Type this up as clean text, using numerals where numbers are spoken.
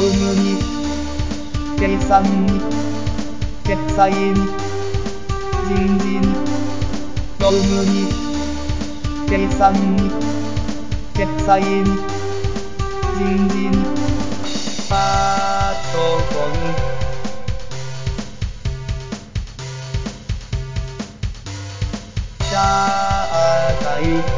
務に、計算に、決済に、人事に、業務に、計算に、決済に、人事に、パソコン、社会